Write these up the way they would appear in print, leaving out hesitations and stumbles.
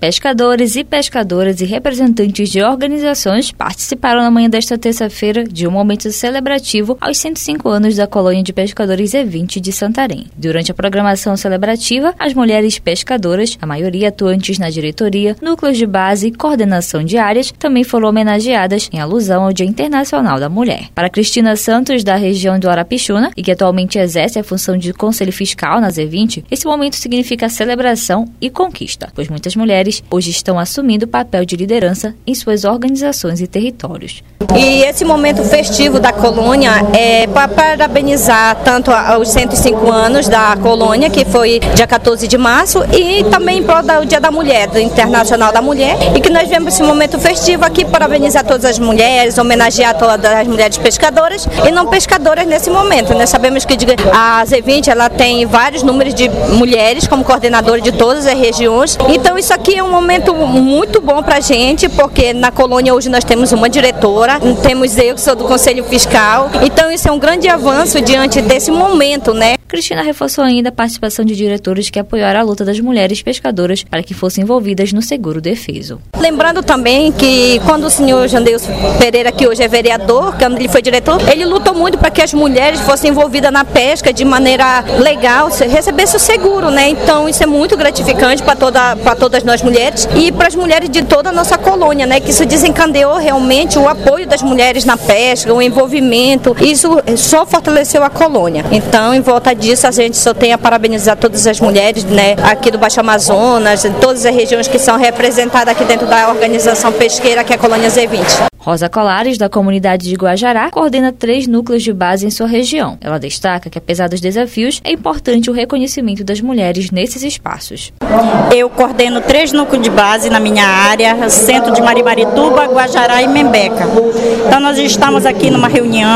Pescadores e pescadoras e representantes de organizações participaram na manhã desta terça-feira de um momento celebrativo aos 105 anos da colônia de pescadores E20 de Santarém. Durante a programação celebrativa, as mulheres pescadoras, a maioria atuantes na diretoria, núcleos de base e coordenação de áreas, também foram homenageadas em alusão ao Dia Internacional da Mulher. Para Cristina Santos, da região do Arapixuna, e que atualmente exerce a função de conselho fiscal na E20, esse momento significa celebração e conquista, pois muitas mulheres hoje estão assumindo o papel de liderança em suas organizações e territórios. E esse momento festivo da colônia é para parabenizar tanto os 105 anos da colônia, que foi dia 14 de março, e também em prol do Dia da Mulher, do Internacional da Mulher, e que nós vemos esse momento festivo aqui para parabenizar todas as mulheres, homenagear todas as mulheres pescadoras e não pescadoras nesse momento. Nós sabemos que a Z20 ela tem vários números de mulheres como coordenadora de todas as regiões, então isso aqui é um momento muito bom para a gente, porque na colônia hoje nós temos uma diretora, temos eu que sou do Conselho Fiscal, então isso é um grande avanço diante desse momento, né? Cristina reforçou ainda a participação de diretores que apoiaram a luta das mulheres pescadoras para que fossem envolvidas no seguro defeso. Lembrando também que quando o senhor Jandeus Pereira, que hoje é vereador, quando ele foi diretor, ele lutou muito para que as mulheres fossem envolvidas na pesca de maneira legal, recebesse o seguro, né? Então isso é muito gratificante para todas nós mulheres e para as mulheres de toda a nossa colônia, né? Que isso desencadeou realmente o apoio das mulheres na pesca, o envolvimento, isso só fortaleceu a colônia. Então, em volta disso, a gente só tem a parabenizar todas as mulheres, né? Aqui do Baixo Amazonas, todas as regiões que são representadas aqui dentro da organização pesqueira, que é a colônia Z20. Rosa Colares, da comunidade de Guajará, coordena 3 núcleos de base em sua região. Ela destaca que, apesar dos desafios, é importante o reconhecimento das mulheres nesses espaços. Eu coordeno 3 núcleos de base na minha área, centro de Marimarituba, Guajará e Membeca. Então nós estamos aqui numa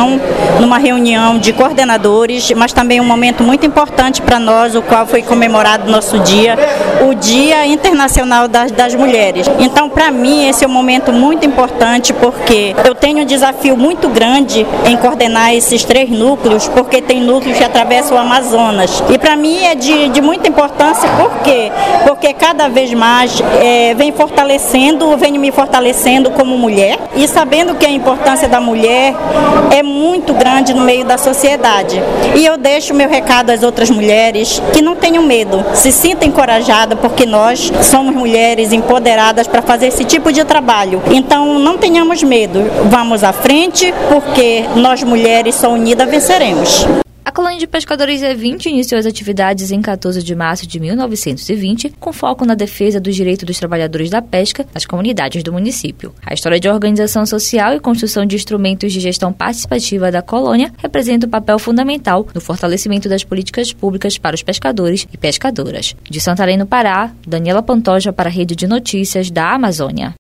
reunião de coordenadores, mas também um momento muito importante para nós, o qual foi comemorado nosso dia, o Dia Internacional das Mulheres. Então, para mim, esse é um momento muito importante, porque eu tenho um desafio muito grande em coordenar esses 3 núcleos, porque tem núcleos que atravessam o Amazonas. E para mim é de muita importância, por quê? Porque cada vez mais venho me fortalecendo como mulher, e sabendo que a importância da mulher é muito grande no meio da sociedade. E eu deixo meu recado às outras mulheres que não tenham medo, se sintam encorajadas, porque nós somos mulheres empoderadas para fazer esse tipo de trabalho. Então não tenhamos medo, vamos à frente, porque nós mulheres só unidas venceremos. A colônia de pescadores E20 iniciou as atividades em 14 de março de 1920, com foco na defesa dos direitos dos trabalhadores da pesca nas comunidades do município. A história de organização social e construção de instrumentos de gestão participativa da colônia representa um papel fundamental no fortalecimento das políticas públicas para os pescadores e pescadoras. De Santarém, no Pará, Daniela Pantoja para a Rede de Notícias da Amazônia.